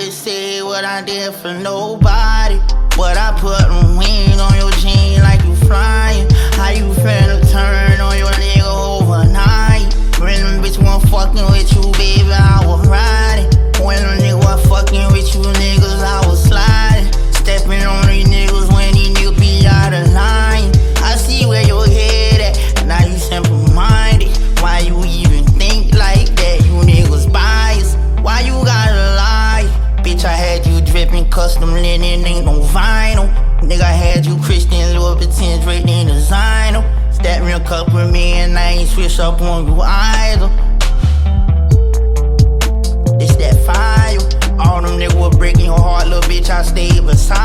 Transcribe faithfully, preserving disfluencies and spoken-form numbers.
to say what I did for nobody, but I put a wing on your jean like you flying. How you finna turn on your nigga overnight? When a bitch wasn't fucking with you, baby, I was riding. When a nigga was fucking with you niggas, I was sliding. Stepping on these niggas when these niggas be out of line. I see where your head at, now you simple-minded. Why you even think like that? You niggas biased. Why you gotta lie? Bitch, I had you dripping custom linen, ain't no vinyl. Nigga, I had you Christian Louboutins written in designer. That real cup with me and I ain't switch up on you either. It's that fire. All them niggas was breaking your heart, little bitch, I stayed beside